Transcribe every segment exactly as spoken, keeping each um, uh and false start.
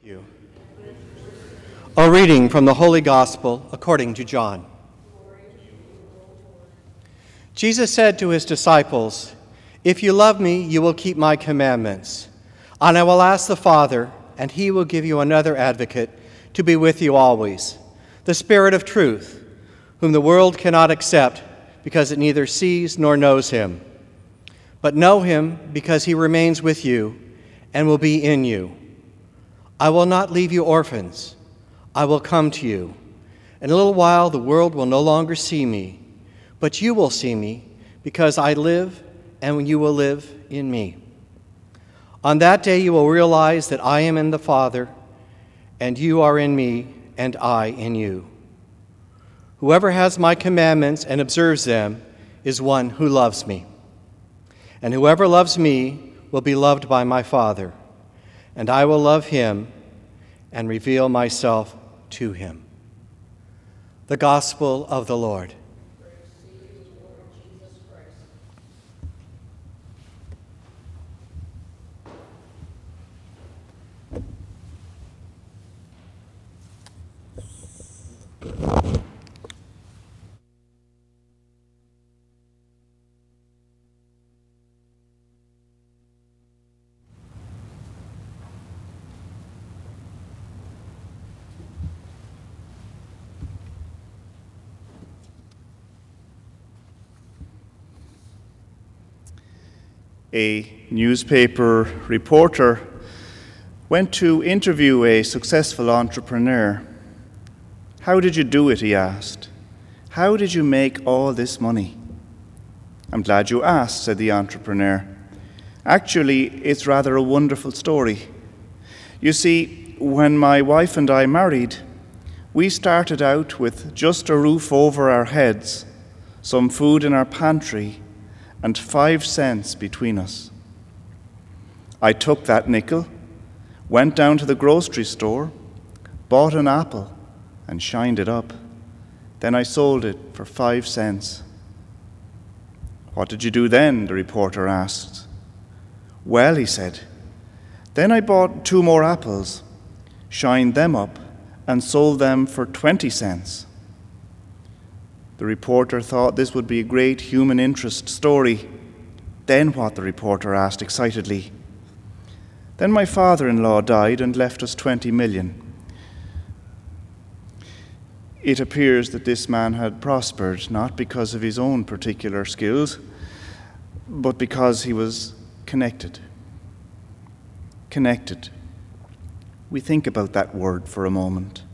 You. A reading from the Holy Gospel according to John. Jesus said to his disciples, "If you love me, you will keep my commandments. And I will ask the Father, and he will give you another advocate to be with you always, the Spirit of truth, whom the world cannot accept because it neither sees nor knows him. But know him because he remains with you and will be in you. I will not leave you orphans. I will come to you. In a little while the world will no longer see me, but you will see me because I live and you will live in me. On that day you will realize that I am in the Father, and you are in me, and I in you. Whoever has my commandments and observes them is one who loves me. And whoever loves me will be loved by my Father, and I will love him and reveal myself to him." The Gospel of the Lord. A newspaper reporter went to interview a successful entrepreneur. "How did you do it?" he asked. "How did you make all this money?" "I'm glad you asked," said the entrepreneur. "Actually, it's rather a wonderful story. You see, when my wife and I married, we started out with just a roof over our heads, some food in our pantry, and five cents between us. I took that nickel, went down to the grocery store, bought an apple, and shined it up. Then I sold it for five cents. "What did you do then?" the reporter asked. "Well," he said, "then I bought two more apples, shined them up, and sold them for twenty cents. The reporter thought this would be a great human interest story. "Then what?" the reporter asked excitedly. "Then my father-in-law died and left us twenty million. It appears that this man had prospered, not because of his own particular skills, but because he was connected. Connected. We think about that word for a moment.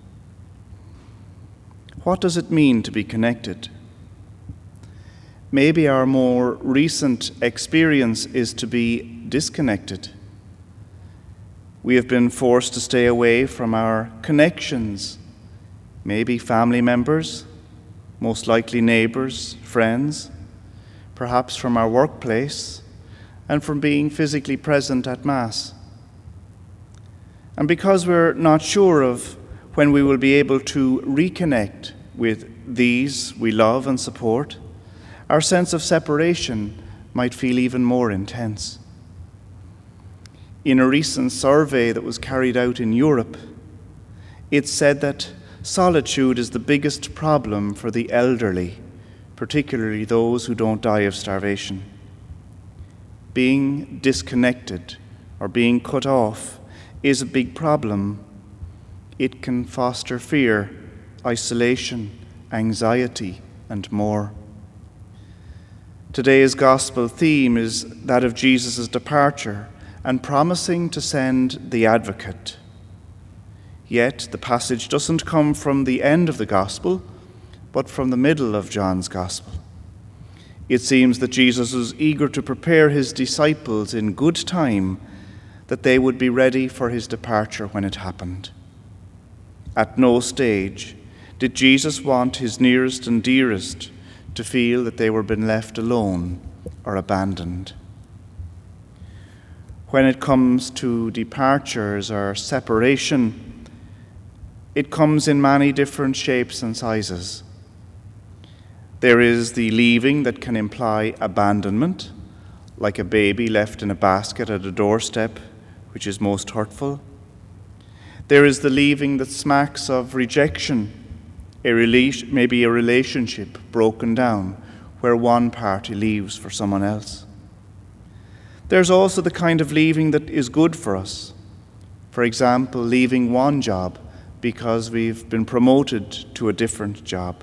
What does it mean to be connected? Maybe our more recent experience is to be disconnected. We have been forced to stay away from our connections, maybe family members, most likely neighbors, friends, perhaps from our workplace, and from being physically present at Mass. And because we're not sure of when we will be able to reconnect with these we love and support, our sense of separation might feel even more intense. In a recent survey that was carried out in Europe, it said that solitude is the biggest problem for the elderly, particularly those who don't die of starvation. Being disconnected or being cut off is a big problem. It can foster fear, isolation, anxiety, and more. Today's gospel theme is that of Jesus' departure and promising to send the advocate. Yet the passage doesn't come from the end of the gospel, but from the middle of John's gospel. It seems that Jesus was eager to prepare his disciples in good time, that they would be ready for his departure when it happened. At no stage did Jesus want his nearest and dearest to feel that they were being left alone or abandoned. When it comes to departures or separation, it comes in many different shapes and sizes. There is the leaving that can imply abandonment, like a baby left in a basket at a doorstep, which is most hurtful. There is the leaving that smacks of rejection, a rela- maybe a relationship broken down where one party leaves for someone else. There's also the kind of leaving that is good for us. For example, leaving one job because we've been promoted to a different job.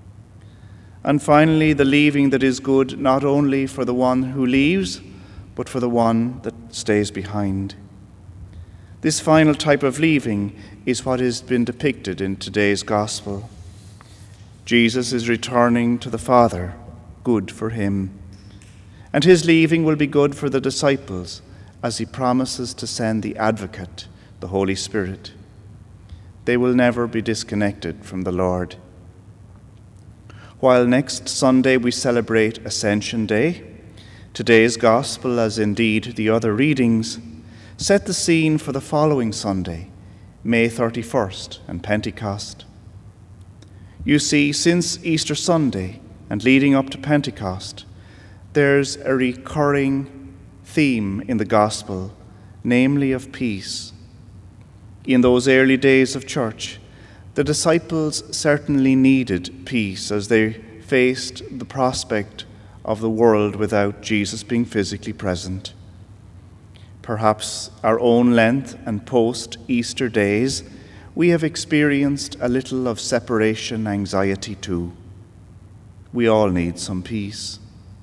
And finally, the leaving that is good not only for the one who leaves, but for the one that stays behind. This final type of leaving is what has been depicted in today's gospel. Jesus is returning to the Father, good for him. And his leaving will be good for the disciples as he promises to send the Advocate, the Holy Spirit. They will never be disconnected from the Lord. While next Sunday we celebrate Ascension Day, today's Gospel, as indeed the other readings, set the scene for the following Sunday, May thirty-first, and Pentecost. You see, since Easter Sunday and leading up to Pentecost, there's a recurring theme in the Gospel, namely of peace. In those early days of church, the disciples certainly needed peace as they faced the prospect of the world without Jesus being physically present. Perhaps our own Lent and post-Easter days, we have experienced a little of separation anxiety too. We all need some peace.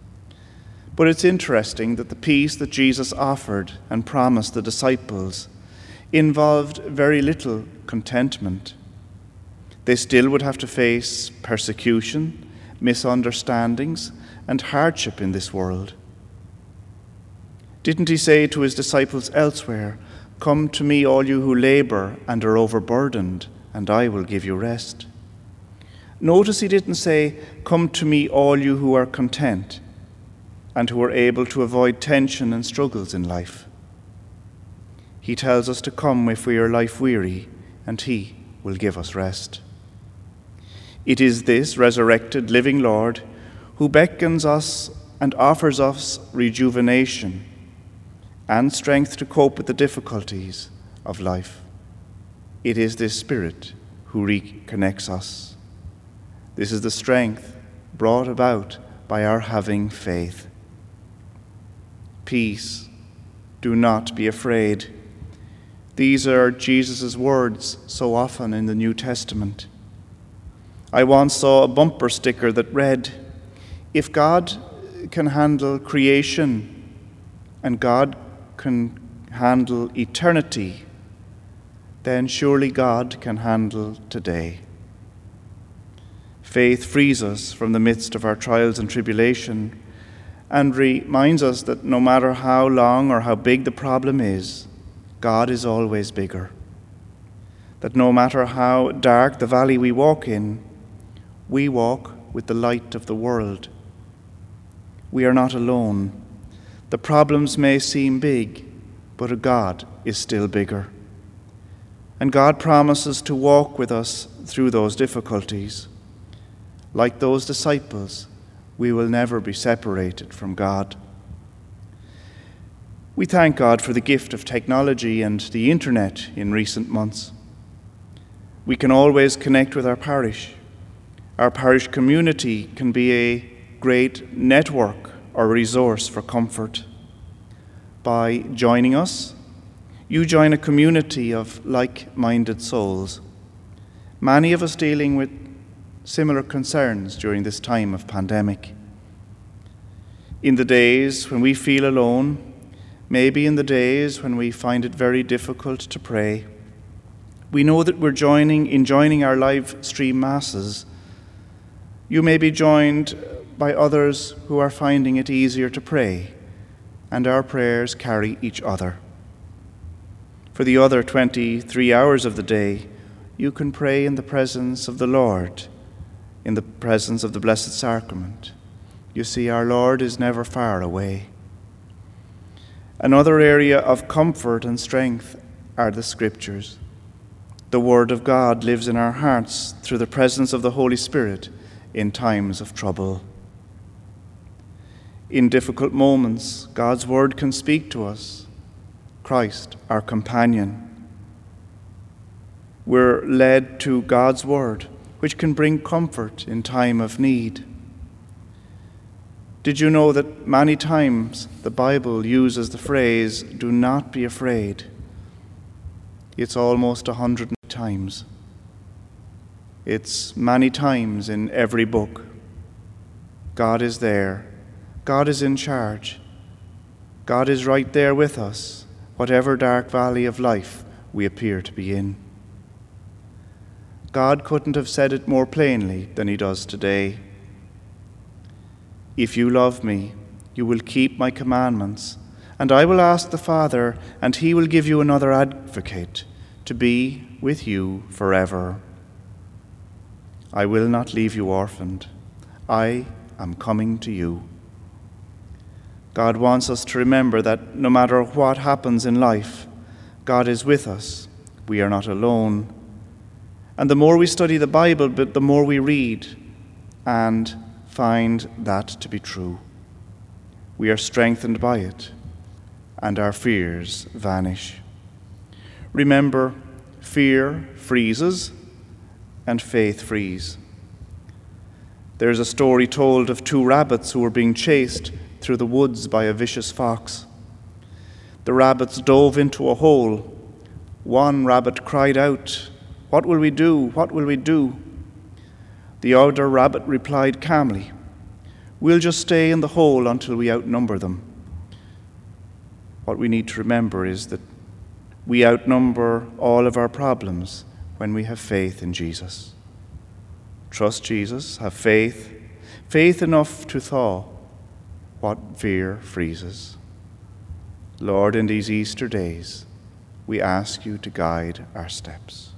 But it's interesting that the peace that Jesus offered and promised the disciples involved very little contentment. They still would have to face persecution, misunderstandings, and hardship in this world. Didn't he say to his disciples elsewhere, "Come to me, all you who labor and are overburdened, and I will give you rest"? Notice he didn't say, "Come to me, all you who are content and who are able to avoid tension and struggles in life." He tells us to come if we are life-weary, and he will give us rest. It is this resurrected, living Lord who beckons us and offers us rejuvenation and strength to cope with the difficulties of life. It is this Spirit who reconnects us. This is the strength brought about by our having faith. Peace, do not be afraid. These are Jesus' words so often in the New Testament. I once saw a bumper sticker that read, "If God can handle creation and God can handle eternity, then surely God can handle today." Faith frees us from the midst of our trials and tribulation and reminds us that no matter how long or how big the problem is, God is always bigger. That no matter how dark the valley we walk in, we walk with the light of the world. We are not alone. The problems may seem big, but God is still bigger. And God promises to walk with us through those difficulties. Like those disciples, we will never be separated from God. We thank God for the gift of technology and the internet in recent months. We can always connect with our parish. Our parish community can be a great network or resource for comfort. By joining us, you join a community of like-minded souls, many of us dealing with similar concerns during this time of pandemic. In the days when we feel alone, maybe in the days when we find it very difficult to pray, we know that we're joining in joining our live stream masses. You may be joined by others who are finding it easier to pray, and our prayers carry each other. For the other twenty-three hours of the day, you can pray in the presence of the Lord, in the presence of the Blessed Sacrament. You see, our Lord is never far away. Another area of comfort and strength are the Scriptures. The Word of God lives in our hearts through the presence of the Holy Spirit in times of trouble. In difficult moments, God's Word can speak to us. Christ, our companion. we're led to God's Word, which can bring comfort in time of need. Did you know that many times the Bible uses the phrase, "Do not be afraid"? It's almost a hundred times. It's many times in every book. God is there. God is in charge. God is right there with us, whatever dark valley of life we appear to be in. God couldn't have said it more plainly than he does today. If you love me, you will keep my commandments, and I will ask the Father, and he will give you another advocate to be with you forever. I will not leave you orphaned. I am coming to you. God wants us to remember that no matter what happens in life, God is with us. We are not alone. And the more we study the Bible, but the more we read and find that to be true. We are strengthened by it, and our fears vanish. Remember, fear freezes, and faith frees. There's a story told of two rabbits who were being chased through the woods by a vicious fox. The rabbits dove into a hole. One rabbit cried out, "What will we do? What will we do?" The other rabbit replied calmly, "We'll just stay in the hole until we outnumber them." What we need to remember is that we outnumber all of our problems when we have faith in Jesus. Trust Jesus, have faith, faith enough to thaw what fear freezes. Lord, in these Easter days, we ask you to guide our steps.